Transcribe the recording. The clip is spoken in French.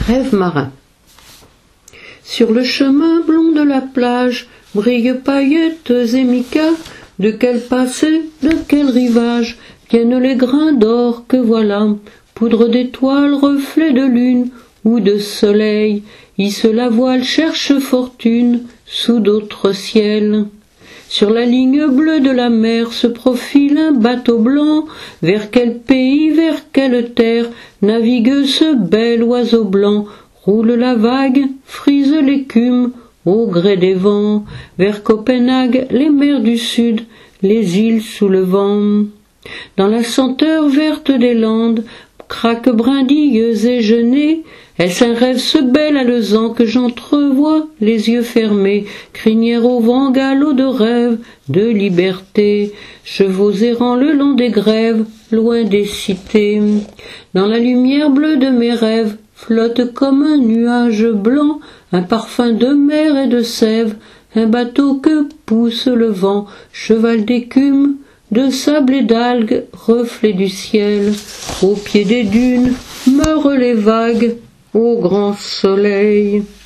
Rêve marin. Sur le chemin blond de la plage brillent paillettes et micas. De quel passé, de quel rivage viennent les grains d'or que voilà, poudre d'étoiles, reflets de lune ou de soleil, hisse la voile, cherche fortune sous d'autres ciels. Sur la ligne bleue de la mer se profile un bateau blanc. Vers quel pays, vers quelle terre navigue ce bel oiseau blanc? Roule la vague, frise l'écume au gré des vents. Vers Copenhague, les mers du sud, les îles sous le vent. Dans la senteur verte des landes, craquent brindilles et genêts. Est-ce un rêve ce bel alezan que j'entrevois les yeux fermés? Crinière au vent, galop de rêve, de liberté. Chevaux errant le long des grèves, loin des cités. Dans la lumière bleue de mes rêves, flotte comme un nuage blanc, un parfum de mer et de sève, un bateau que pousse le vent, cheval d'écume, de sable et d'algues, reflet du ciel. Au pied des dunes meurent les vagues, au grand soleil.